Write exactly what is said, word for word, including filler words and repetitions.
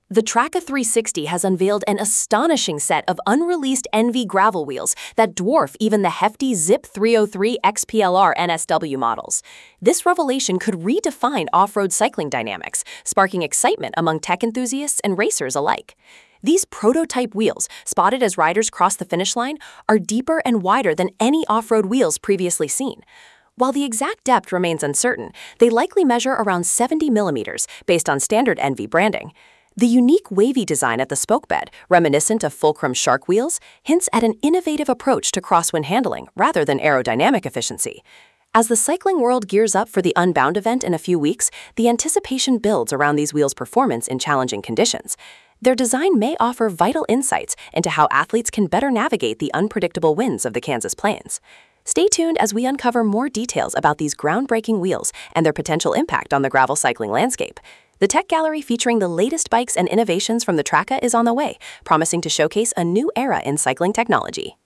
The Traka three sixty has unveiled an astonishing set of unreleased N V gravel wheels that dwarf even the hefty Zip three oh three X P L R N S W models. This revelation could redefine off-road cycling dynamics, sparking excitement among tech enthusiasts and racers alike. These prototype wheels, spotted as riders cross the finish line, are deeper and wider than any off-road wheels previously seen. While the exact depth remains uncertain, they likely measure around seventy millimeters based on standard N V branding. The unique wavy design at the spoke bed, reminiscent of Fulcrum Shark wheels, hints at an innovative approach to crosswind handling rather than aerodynamic efficiency. As the cycling world gears up for the Unbound event in a few weeks, the anticipation builds around these wheels' performance in challenging conditions. Their design may offer vital insights into how athletes can better navigate the unpredictable winds of the Kansas Plains. Stay tuned as we uncover more details about these groundbreaking wheels and their potential impact on the gravel cycling landscape. The tech gallery featuring the latest bikes and innovations from the Traka is on the way, promising to showcase a new era in cycling technology.